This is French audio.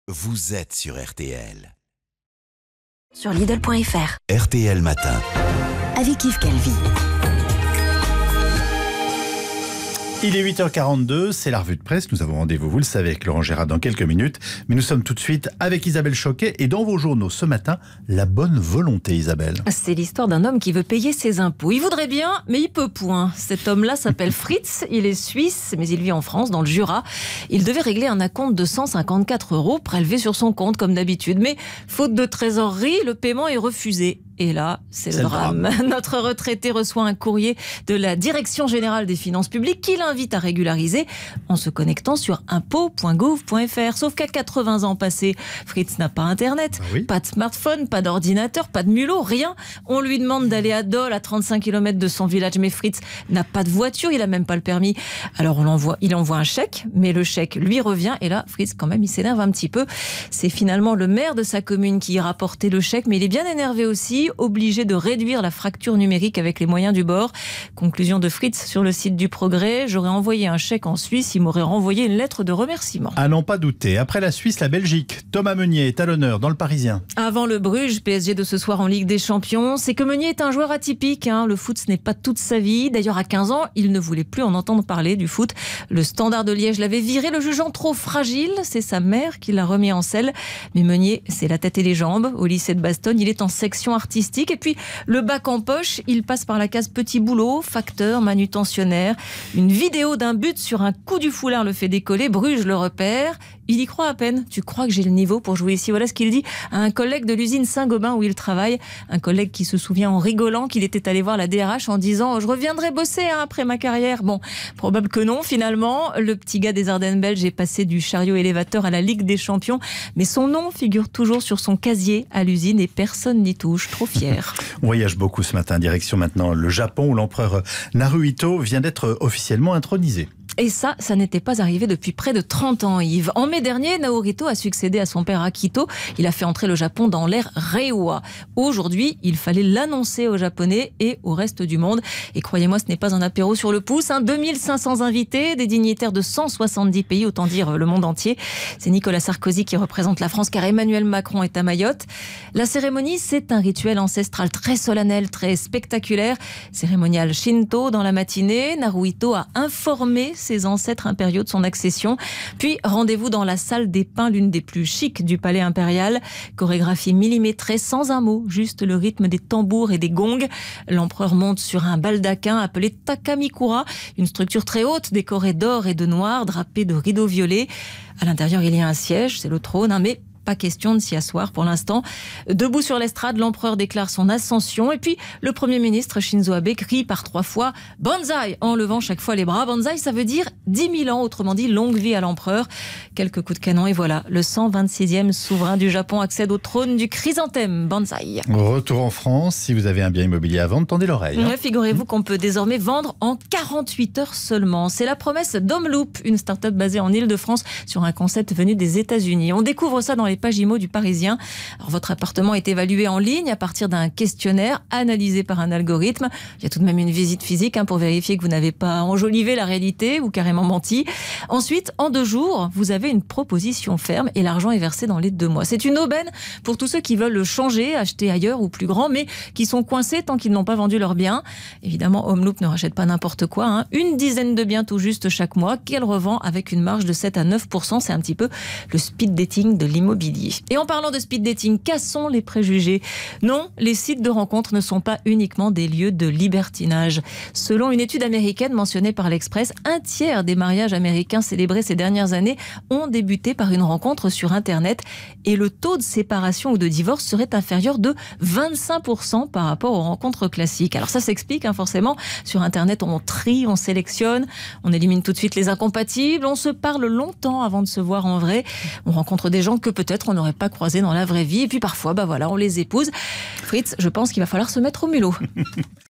vous êtes sur RTL. Sur Lidl.fr. RTL Matin. Avec Yves Calvi. Il est 8h42, c'est la revue de presse. Nous avons rendez-vous, vous le savez, avec Laurent Gérard dans quelques minutes. Mais nous sommes tout de suite avec Isabelle Choquet. Et dans vos journaux ce matin, la bonne volonté, Isabelle. C'est l'histoire d'un homme qui veut payer ses impôts. Il voudrait bien, mais il peut point. Cet homme-là s'appelle Fritz, il est suisse, mais il vit en France, dans le Jura. Il devait régler un acompte de 154 € prélevé sur son compte, comme d'habitude. Mais faute de trésorerie, le paiement est refusé. Et là, c'est le drame. Notre retraité reçoit un courrier de la Direction Générale des Finances Publiques qui l'invite à régulariser en se connectant sur impôts.gouv.fr. Sauf qu'à 80 ans passés, Fritz n'a pas Internet, pas de smartphone, pas d'ordinateur, pas de mulot, rien. On lui demande d'aller à Dole, à 35 km de son village, mais Fritz n'a pas de voiture, il n'a même pas le permis. Alors il envoie un chèque, mais le chèque lui revient. Et là, Fritz, quand même, il s'énerve un petit peu. C'est finalement le maire de sa commune qui ira porter le chèque, mais il est bien énervé aussi, obligé de réduire la fracture numérique avec les moyens du bord. Conclusion de Fritz sur le site du Progrès: j'aurais envoyé un chèque en Suisse, il m'aurait renvoyé une lettre de remerciement. À n'en pas douter. Après la Suisse, la Belgique. Thomas Meunier est à l'honneur dans le Parisien. Avant le Bruges, PSG de ce soir en Ligue des Champions, c'est que Meunier est un joueur atypique. Le foot, ce n'est pas toute sa vie. D'ailleurs, à 15 ans, il ne voulait plus en entendre parler du foot. Le Standard de Liège l'avait viré, le jugeant trop fragile. C'est sa mère qui l'a remis en selle. Mais Meunier, c'est la tête et les jambes. Au lycée de Bastogne, il est en section artistique. Et puis, le bac en poche, il passe par la case petit boulot, facteur, manutentionnaire. Une vidéo d'un but sur un coup du foulard le fait décoller. Bruges le repère. Il y croit à peine. Tu crois que j'ai le niveau pour jouer ici? Voilà ce qu'il dit à un collègue de l'usine Saint-Gobain où il travaille. Un collègue qui se souvient en rigolant qu'il était allé voir la DRH en disant: je reviendrai bosser après ma carrière. Bon, probable que non finalement. Le petit gars des Ardennes belges est passé du chariot élévateur à la Ligue des Champions. Mais son nom figure toujours sur son casier à l'usine et personne n'y touche. Trop fier. On voyage beaucoup ce matin. Direction maintenant le Japon où l'empereur Naruhito vient d'être officiellement intronisé. Et ça n'était pas arrivé depuis près de 30 ans, Yves. En mai dernier, Naruhito a succédé à son père Akito. Il a fait entrer le Japon dans l'ère Reiwa. Aujourd'hui, il fallait l'annoncer aux Japonais et au reste du monde. Et croyez-moi, ce n'est pas un apéro sur le pouce. 2500 invités, des dignitaires de 170 pays, autant dire le monde entier. C'est Nicolas Sarkozy qui représente la France car Emmanuel Macron est à Mayotte. La cérémonie, c'est un rituel ancestral très solennel, très spectaculaire. Cérémonial Shinto dans la matinée. Naruhito a informé ses ancêtres impériaux de son accession. Puis rendez-vous dans la salle des pins, l'une des plus chics du palais impérial. Chorégraphie millimétrée, sans un mot, juste le rythme des tambours et des gongs. L'empereur monte sur un baldaquin appelé Takamikura, une structure très haute décorée d'or et de noir, drapée de rideaux violets. À l'intérieur, il y a un siège, c'est le trône, mais pas question de s'y asseoir pour l'instant. Debout sur l'estrade, l'empereur déclare son ascension. Et puis, le Premier ministre Shinzo Abe crie par 3 fois « Banzai !» en levant chaque fois les bras. Banzai, ça veut dire 10 000 ans, autrement dit longue vie à l'empereur. Quelques coups de canon et voilà, le 126e souverain du Japon accède au trône du chrysanthème. Banzai. Retour en France, si vous avez un bien immobilier à vendre, tendez l'oreille. Figurez-vous qu'on peut désormais vendre en 48 heures seulement. C'est la promesse d'Homeloop, une start-up basée en Ile-de-France sur un concept venu des États-Unis. On découvre ça dans les pages IMO du Parisien. Alors, votre appartement est évalué en ligne à partir d'un questionnaire analysé par un algorithme. Il y a tout de même une visite physique pour vérifier que vous n'avez pas enjolivé la réalité ou carrément menti. Ensuite, en 2 jours, vous avez une proposition ferme et l'argent est versé dans les 2 mois. C'est une aubaine pour tous ceux qui veulent le changer, acheter ailleurs ou plus grand, mais qui sont coincés tant qu'ils n'ont pas vendu leurs biens. Évidemment, Homeloop ne rachète pas n'importe quoi. Une dizaine de biens tout juste chaque mois qu'elle revend avec une marge de 7 à 9%. C'est un petit peu le speed dating de l'immobilier. Et en parlant de speed dating, cassons les préjugés. Non, les sites de rencontres ne sont pas uniquement des lieux de libertinage. Selon une étude américaine mentionnée par l'Express, 1/3 des mariages américains célébrés ces dernières années ont débuté par une rencontre sur Internet. Et le taux de séparation ou de divorce serait inférieur de 25% par rapport aux rencontres classiques. Alors ça s'explique forcément. Sur Internet, on trie, on sélectionne, on élimine tout de suite les incompatibles, on se parle longtemps avant de se voir en vrai. On rencontre des gens que peut-être on n'aurait pas croisé dans la vraie vie. Et puis parfois, on les épouse. Fritz, je pense qu'il va falloir se mettre au mulot.